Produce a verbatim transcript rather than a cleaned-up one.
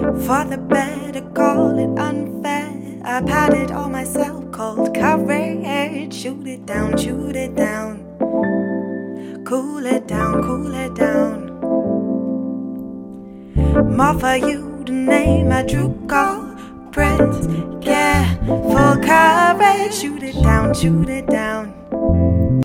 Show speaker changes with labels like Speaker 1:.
Speaker 1: For the better, call it unfair. I patted on myself, cold courage. Shoot it down, shoot it down. Cool it down, cool it down. More for you to name my true culprits. Yeah, full courage. Shoot it down, shoot it down.